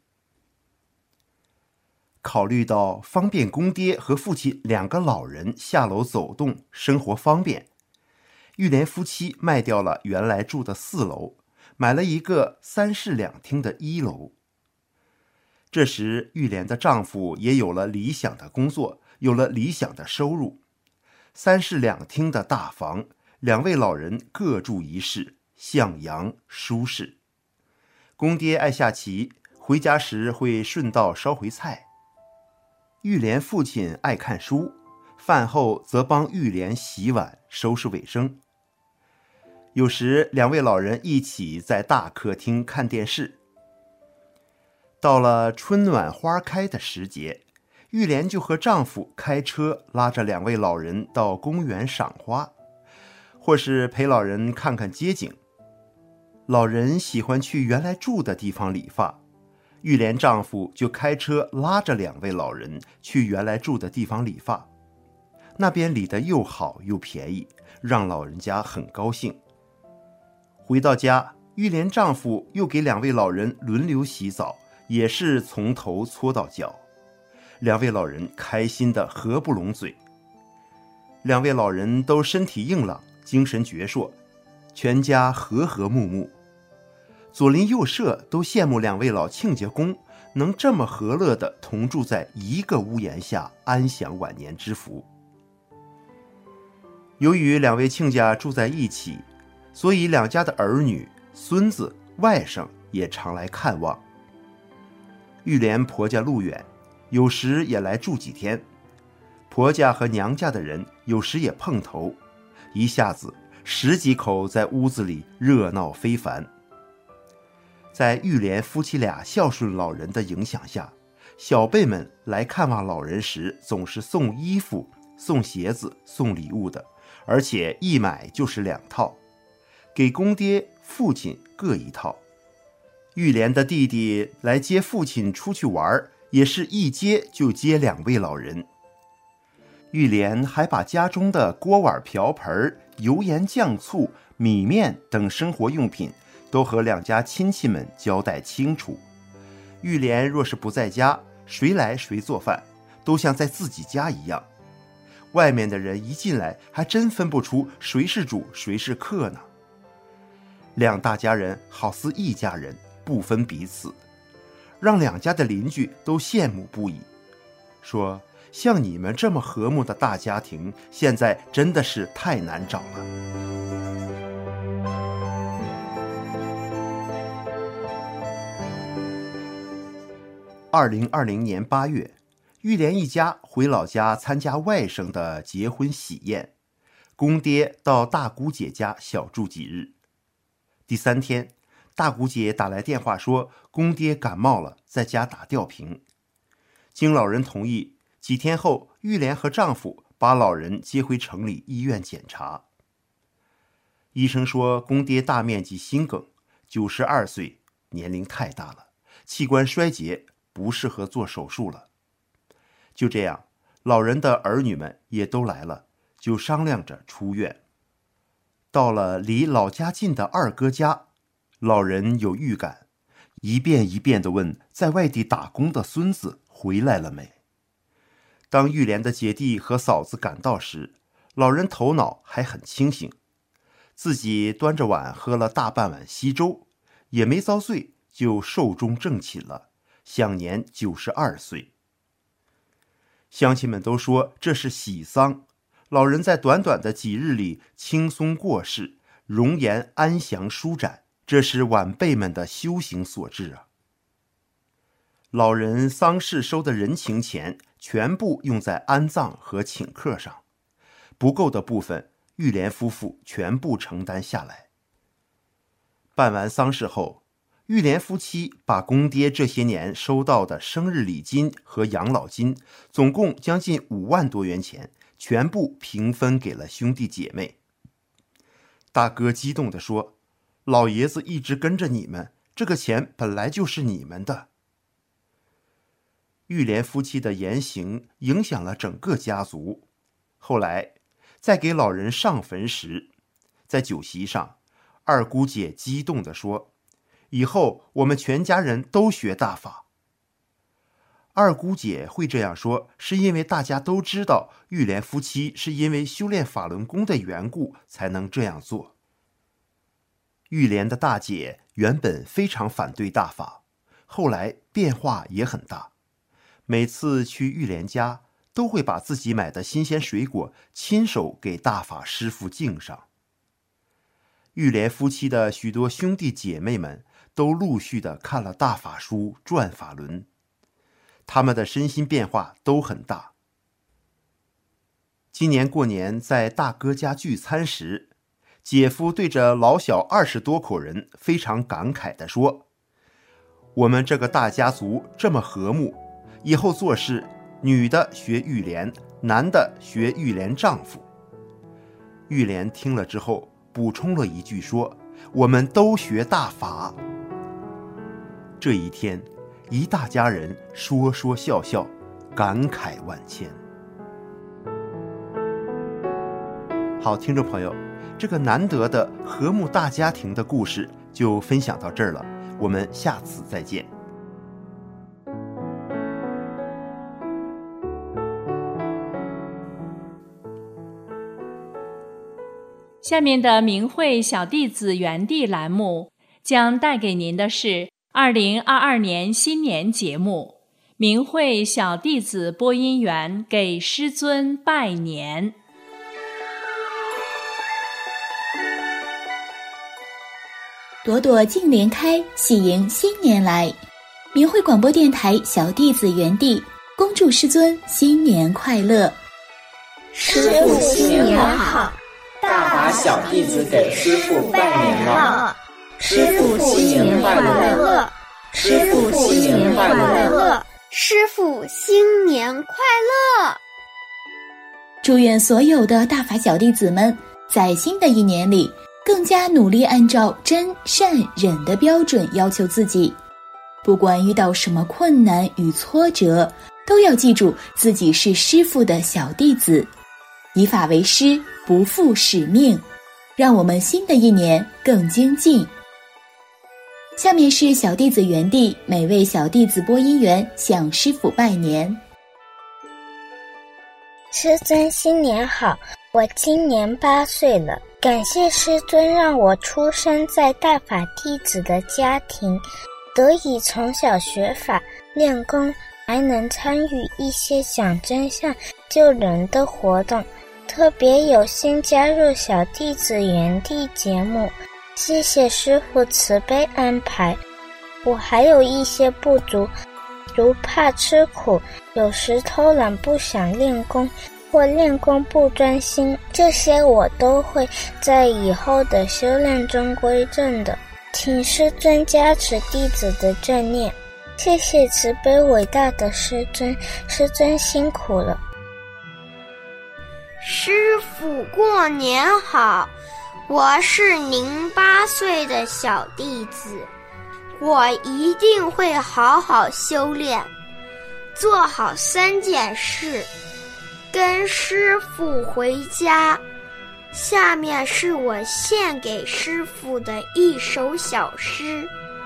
考虑到方便公爹和父亲2个老人下楼走动，生活方便，玉莲夫妻卖掉了原来住的4楼，买了一个3室2厅的1楼。这时玉莲的丈夫也有了理想的工作，有了理想的收入，3室2厅的大房，2位老人各住1室，向阳舒适。公爹爱下棋，回家时会顺道捎回菜。玉莲父亲爱看书，饭后则帮玉莲洗碗收拾卫生。有时2位老人一起在大客厅看电视。到了春暖花开的时节，玉莲就和丈夫开车拉着2位老人到公园赏花，或是陪老人看看街景。老人喜欢去原来住的地方理发，玉莲丈夫就开车拉着2位老人去原来住的地方理发，那边理得又好又便宜，让老人家很高兴。回到家，玉莲丈夫又给2位老人轮流洗澡，也是从头搓到脚。2位老人开心得合不拢嘴。2位老人都身体硬朗，精神矍铄，全家和和睦睦。左邻右舍都羡慕2位老亲家公能这么和乐地同住在一个屋檐下，安享晚年之福。由于2位亲家住在一起，所以2家的儿女、孙子、外甥也常来看望。玉莲婆家路远，有时也来住几天，婆家和娘家的人有时也碰头，一下子10几口在屋子里热闹非凡。在玉莲夫妻俩孝顺老人的影响下，小辈们来看望老人时总是送衣服、送鞋子、送礼物的，而且一买就是2套，给公爹、父亲各1套。玉莲的弟弟来接父亲出去玩，也是一接就接2位老人。玉莲还把家中的锅碗瓢盆、油盐酱醋、米面等生活用品都和2家亲戚们交代清楚。玉莲若是不在家，谁来谁做饭，都像在自己家一样。外面的人一进来，还真分不出谁是主谁是客呢。2大家人好似一家人，不分彼此，让2家的邻居都羡慕不已，说像你们这么和睦的大家庭，现在真的是太难找了。2020年8月，玉莲一家回老家参加外甥的结婚喜宴，公爹到大姑姐家小住几日。第3天，大姑姐打来电话说公爹感冒了，在家打吊瓶。经老人同意，几天后玉莲和丈夫把老人接回城里医院检查。 医生说公爹大面积心梗，92岁，年龄太大了，器官衰竭，不适合做手术了。就这样，老人的儿女们也都来了，就商量着出院。到了离老家近的二哥家，老人有预感，一遍一遍地问在外地打工的孙子回来了没。当玉莲的姐弟和嫂子赶到时，老人头脑还很清醒，自己端着碗喝了大半碗稀粥，也没遭罪，就寿终正寝了，享年92岁。乡亲们都说这是喜丧，老人在短短的几日里轻松过世，容颜安详舒展，这是晚辈们的修行所致啊。老人丧事收的人情钱全部用在安葬和请客上，不够的部分玉莲夫妇全部承担下来。办完丧事后，玉莲夫妻把公爹这些年收到的生日礼金和养老金，总共将近5万多元钱，全部平分给了兄弟姐妹。大哥激动地说：“老爷子一直跟着你们，这个钱本来就是你们的。”玉莲夫妻的言行影响了整个家族。后来在给老人上坟时，在酒席上，二姑姐激动地说：“以后我们全家人都学大法。”二姑姐会这样说，是因为大家都知道玉莲夫妻是因为修炼法轮功的缘故才能这样做。玉莲的大姐原本非常反对大法，后来变化也很大。每次去玉莲家，都会把自己买的新鲜水果亲手给大法师父敬上。玉莲夫妻的许多兄弟姐妹们都陆续的看了大法书转法轮，他们的身心变化都很大。今年过年在大哥家聚餐时，姐夫对着老小20多口人非常感慨地说：“我们这个大家族这么和睦，以后做事，女的学玉莲，男的学玉莲丈夫。”玉莲听了之后补充了一句说：“我们都学大法。”这一天，一大家人说说笑笑，感慨万千。好，听众朋友，这个难得的和睦大家庭的故事就分享到这儿了，我们下次再见。 下面的明慧小弟子园地栏目将带给您的是2022年新年节目，明慧小弟子播音员给师尊拜年。 朵朵净莲开，喜迎新年来。明慧广播电台小弟子园地恭祝师尊新年快乐。 师父新年好，大法小弟子给师父拜年了。师父新年快乐，师父新年快乐， 师父新年快乐。 祝愿所有的大法小弟子们在新的一年里更加努力按照真善忍的标准要求自己，不管遇到什么困难与挫折，都要记住自己是师父的小弟子，以法为师，不负使命，让我们新的一年更精进。下面是小弟子园地每位小弟子播音员向师父拜年。 师尊新年好，我今年8岁了，感谢师尊让我出生在大法弟子的家庭，得以从小学法练功，还能参与一些讲真相救人的活动，特别有幸加入小弟子园地节目，谢谢师父慈悲安排。我还有一些不足，如怕吃苦，有时偷懒不想练功，或练功不专心，这些我都会在以后的修炼中归正的。请师尊加持弟子的正念，谢谢慈悲伟大的师尊，师尊辛苦了。 师父过年好， 我是您8岁的小弟子，我一定会好好修炼，做好3件事，跟师父回家。下面是我献给师父的一首小诗：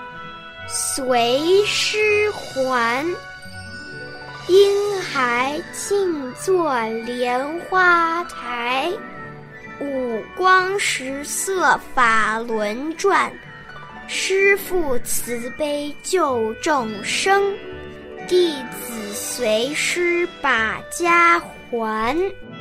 随师还，婴孩静坐莲花台，五光10色法轮转，师父慈悲救众生，弟子随师把家还。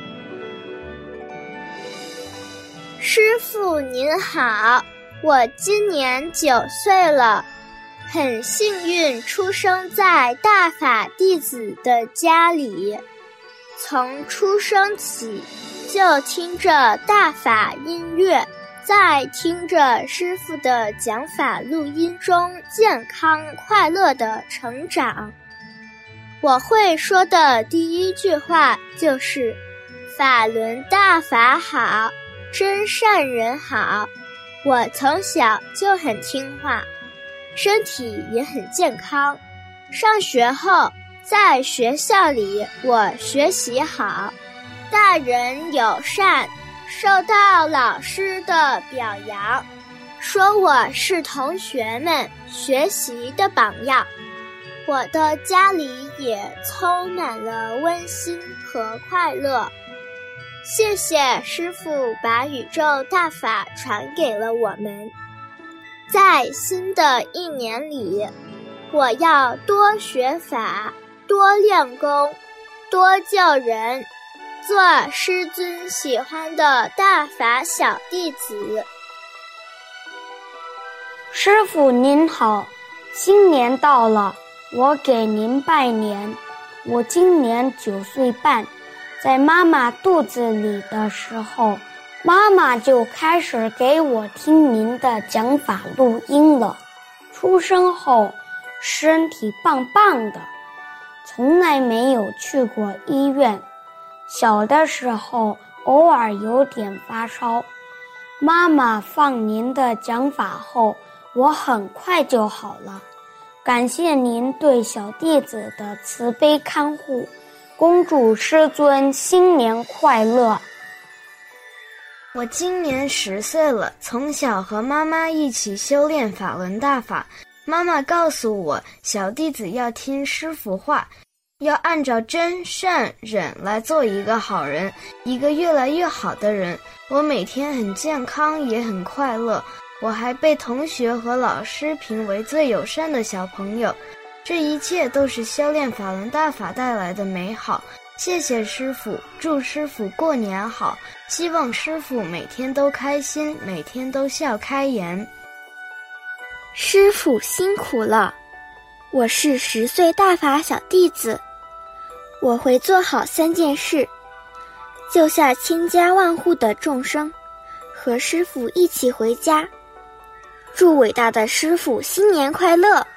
师父您好，我今年9岁了，很幸运出生在大法弟子的家里，从出生起就听着大法音乐，在听着师父的讲法录音中健康快乐的成长。我会说的第一句话就是法轮大法好，真善人好。我从小就很听话，身体也很健康。上学后，在学校里我学习好，待人友善，受到老师的表扬，说我是同学们学习的榜样。我的家里也充满了温馨和快乐。谢谢师父把宇宙大法传给了我们。在新的一年里，我要多学法，多练功，多救人，做师尊喜欢的大法小弟子。 师父您好，新年到了，我给您拜年。我今年9岁半，在妈妈肚子里的时候，妈妈就开始给我听您的讲法录音了。出生后，身体棒棒的，从来没有去过医院。小的时候，偶尔有点发烧。妈妈放您的讲法后，我很快就好了。感谢您对小弟子的慈悲看护，恭祝师尊新年快乐。 我今年10岁了，从小和妈妈一起修炼法轮大法。妈妈告诉我，小弟子要听师父话，要按照真善忍来做一个好人，一个越来越好的人。我每天很健康，也很快乐。我还被同学和老师评为最友善的小朋友，这一切都是修炼法轮大法带来的美好。谢谢师父，祝师父过年好，希望师父每天都开心，每天都笑开颜。 师父辛苦了，我是10岁大法小弟子，我会做好3件事，救下千家万户的众生，和师父一起回家。祝伟大的师父新年快乐！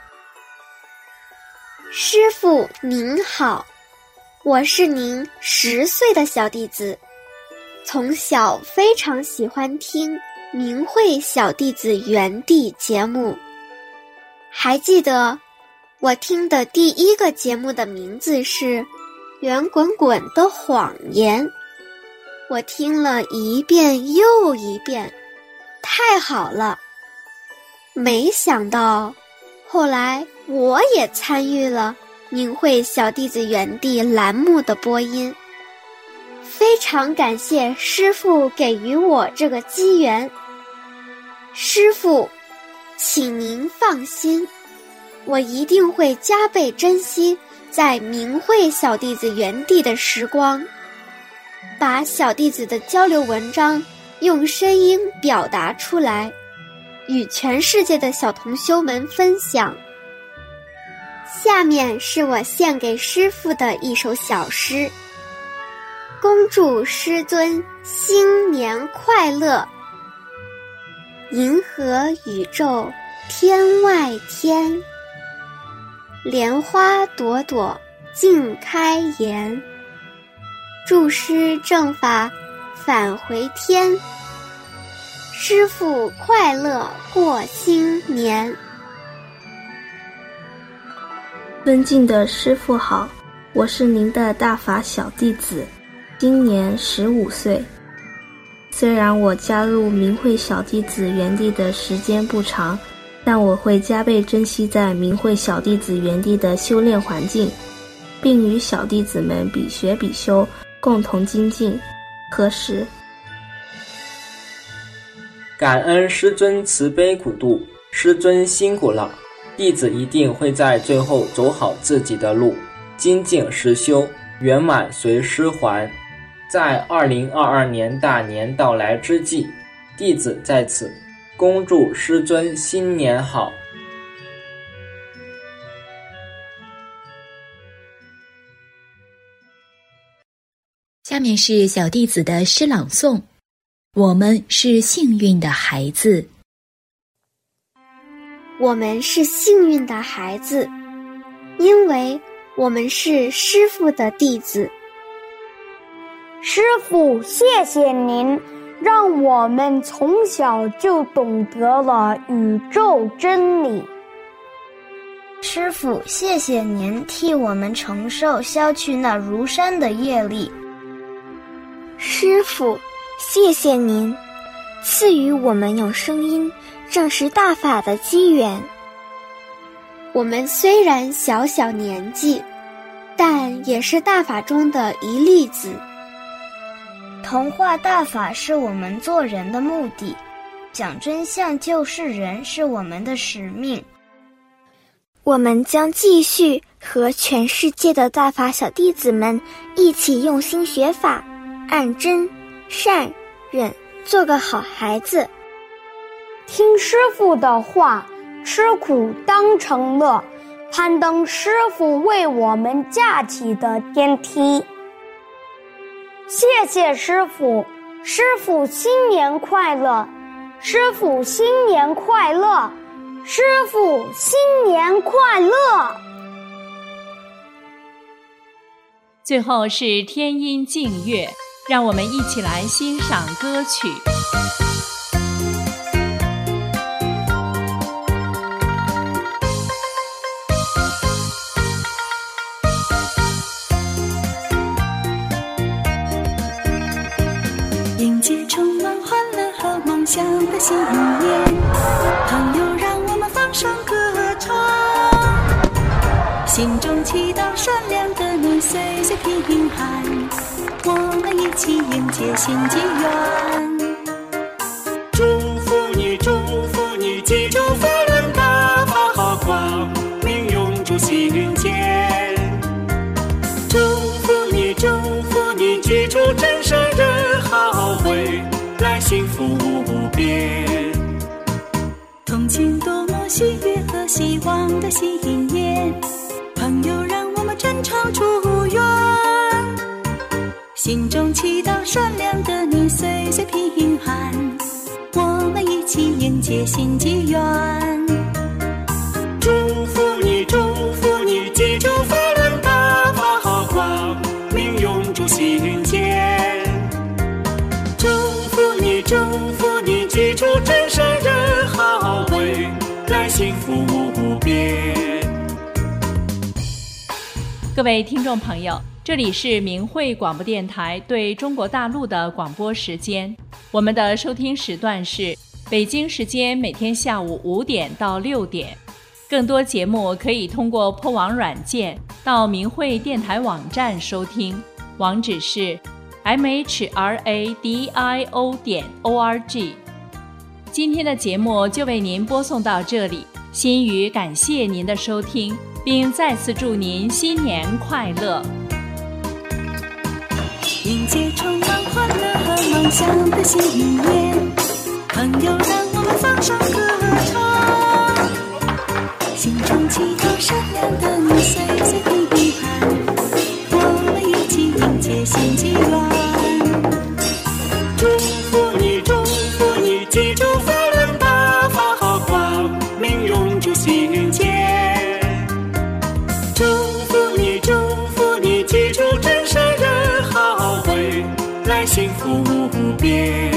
师父您好，我是您10岁的小弟子，从小非常喜欢听明慧小弟子园地节目。还记得我听的第1个节目的名字是《圆滚滚的谎言》，我听了一遍又一遍，太好了。没想到后来我也参与了明慧小弟子园地栏目的播音，非常感谢师父给予我这个机缘。师父，请您放心，我一定会加倍珍惜在明慧小弟子园地的时光，把小弟子的交流文章用声音表达出来，与全世界的小同修们分享。下面是我献给师父的一首小诗：恭祝师尊新年快乐，银河宇宙天外天，莲花朵朵尽开颜，祝师正法返回天， 师父快乐过新年。 尊敬的师父好，我是您的大法小弟子，今年15岁。虽然我加入明慧小弟子园地的时间不长，但我会加倍珍惜在明慧小弟子园地的修炼环境，并与小弟子们比学比修，共同精进。何时？ 感恩师尊慈悲苦度，师尊辛苦了，弟子一定会在最后走好自己的路，精进实修，圆满随师还。在2022年大年到来之际，弟子在此恭祝师尊新年好。 下面是小弟子的诗朗诵。我们是幸运的孩子。 我们是幸运的孩子，因为我们是师父的弟子。 师父，谢谢您，让我们从小就懂得了宇宙真理。 师父，谢谢您替我们承受消去那如山的业力。 师父，谢谢您赐予我们用声音证实大法的机缘。我们虽然小小年纪，但也是大法中的一粒子。 同化大法是我们做人的目的，讲真相救世人是我们的使命。 我们将继续和全世界的大法小弟子们一起用心学法，按真、善、忍，做个好孩子。 听师父的话，吃苦当成乐，攀登师父为我们架起的天梯。谢谢师父，师父新年快乐，师父新年快乐，师父新年快乐。 最后是天音净月，让我们一起来欣赏歌曲。 迎接充满欢乐和梦想的新年，朋友让我们放声歌唱，心中祈祷善良的你岁岁平安，我们一起迎接新纪元。 祝福你，祝福你，记住法轮大法光明永驻心间。祝福你，祝福你，记住真善人好，未来幸福无边。 同庆多么喜悦和希望的新年，朋友让我们真诚祝愿，心中祈祷善良的你岁岁平安，我们一起迎接新纪元。 祝福你，祝福你，记住法轮大法光明永驻心间。祝福你，祝福你，记住真善人好，未来幸福无边。 各位听众朋友，这里是明慧广播电台对中国大陆的广播时间，我们的收听时段是北京时间每天下午5点到6点。更多节目可以通过破网软件到明慧电台网站收听，网址是mhradio.org。今天的节目就为您播送到这里，心语感谢您的收听，并再次祝您新年快乐。 迎接充满欢乐和梦想的新年，朋友让我们放声歌唱，心中祈祷善良的你岁岁平安，我们一起迎接新纪元。 祝福你，祝福你，记住法轮大法光明永驻心间。祝福你，祝福你，记住真善人好，未来幸福无边。